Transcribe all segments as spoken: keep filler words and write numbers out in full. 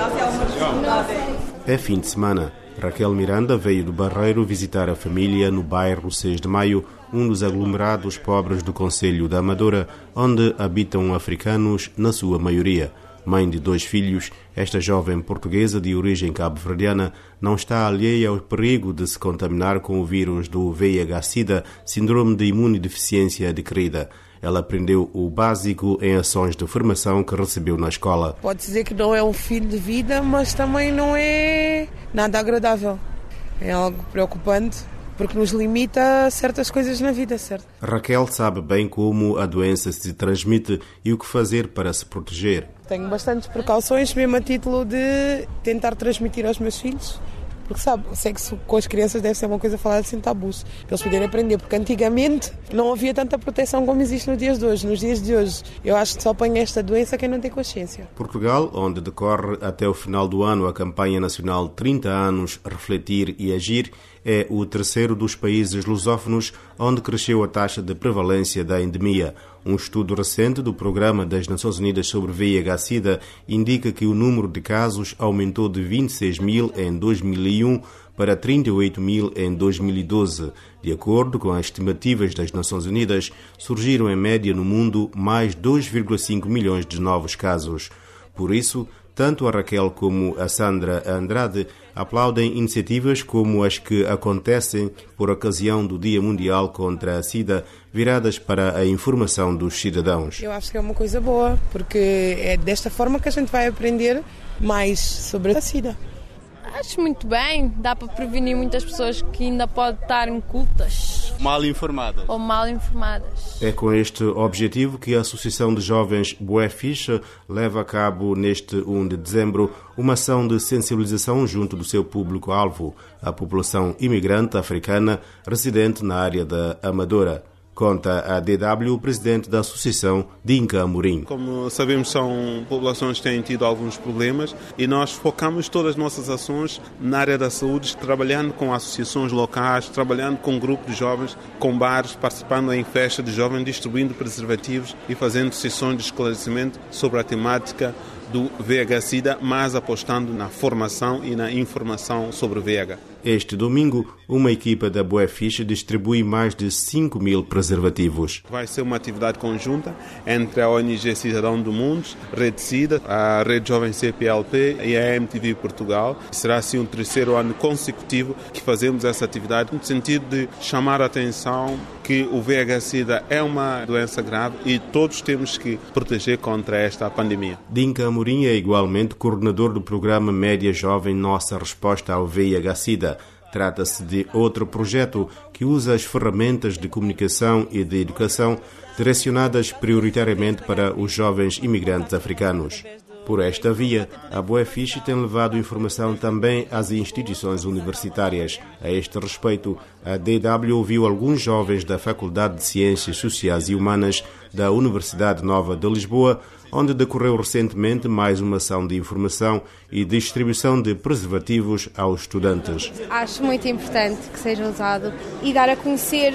É fim de semana. Raquel Miranda veio do Barreiro visitar a família no bairro seis de Maio, um dos aglomerados pobres do concelho da Amadora, onde habitam africanos, na sua maioria. Mãe de dois filhos, esta jovem portuguesa de origem cabo-verdiana não está alheia ao perigo de se contaminar com o vírus do V I H SIDA, síndrome de imunodeficiência adquirida. Ela aprendeu o básico em ações de formação que recebeu na escola. Pode dizer que não é um fim de vida, mas também não é nada agradável. É algo preocupante, porque nos limita a certas coisas na vida, certo? Raquel sabe bem como a doença se transmite e o que fazer para se proteger. Tenho bastantes precauções, mesmo a título de tentar transmitir aos meus filhos. Porque sabe, o sexo com as crianças deve ser uma coisa falada sem tabus, para eles poderem aprender, porque antigamente não havia tanta proteção como existe nos dias de hoje. Nos dias de hoje, eu acho que só apanha esta doença quem não tem consciência. Portugal, onde decorre até o final do ano a campanha nacional trinta anos, Refletir e Agir, é o terceiro dos países lusófonos onde cresceu a taxa de prevalência da endemia. Um estudo recente do Programa das Nações Unidas sobre V I H SIDA indica que o número de casos aumentou de vinte e seis mil em dois mil e um para trinta e oito mil em dois mil e doze. De acordo com as estimativas das Nações Unidas, surgiram em média no mundo mais dois vírgula cinco milhões de novos casos. Por isso, tanto a Raquel como a Sandra Andrade aplaudem iniciativas como as que acontecem por ocasião do Dia Mundial contra a SIDA, viradas para a informação dos cidadãos. Eu acho que é uma coisa boa, porque é desta forma que a gente vai aprender mais sobre a SIDA. Acho muito bem, dá para prevenir muitas pessoas que ainda podem estar incultas. Mal informadas. Ou mal informadas. É com este objetivo que a Associação de Jovens Bué Fixe leva a cabo neste primeiro de dezembro uma ação de sensibilização junto do seu público-alvo, a população imigrante africana residente na área da Amadora. Conta a D W o presidente da Associação, Dinka Amorim. Como sabemos, são populações que têm tido alguns problemas e nós focamos todas as nossas ações na área da saúde, trabalhando com associações locais, trabalhando com grupos de jovens, com bares, participando em festas de jovens, distribuindo preservativos e fazendo sessões de esclarecimento sobre a temática do V I H SIDA, mas apostando na formação e na informação sobre o V I H. Este domingo, uma equipa da Bué Fixe distribui mais de cinco mil preservativos. Vai ser uma atividade conjunta entre a O N G Cidadão do Mundo, Rede SIDA, a Rede Jovem C P L P e a M T V Portugal. Será assim o terceiro ano consecutivo que fazemos essa atividade, no sentido de chamar a atenção que o V I H SIDA é uma doença grave e todos temos que proteger contra esta pandemia. Dinka Amorim é igualmente coordenador do programa Média Jovem Nossa Resposta ao V I H SIDA. Trata-se de outro projeto que usa as ferramentas de comunicação e de educação direcionadas prioritariamente para os jovens imigrantes africanos. Por esta via, a Bué Fixe tem levado informação também às instituições universitárias. A este respeito, a D W ouviu alguns jovens da Faculdade de Ciências Sociais e Humanas da Universidade Nova de Lisboa, onde decorreu recentemente mais uma ação de informação e distribuição de preservativos aos estudantes. Acho muito importante que seja usado e dar a conhecer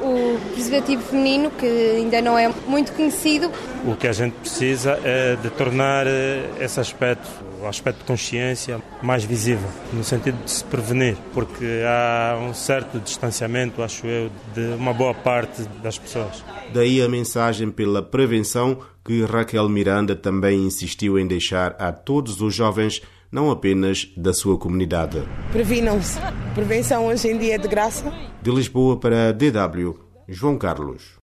o preservativo feminino, que ainda não é muito conhecido. O que a gente precisa é de tornar esse aspecto, o aspecto de consciência, mais visível, no sentido de se prevenir, porque há um certo distanciamento, acho eu, de uma boa parte das pessoas. Daí a mensagem pela prevenção que Raquel Miranda também insistiu em deixar a todos os jovens, não apenas da sua comunidade. Previnam-se. Prevenção hoje em dia é de graça. De Lisboa para a D W, João Carlos.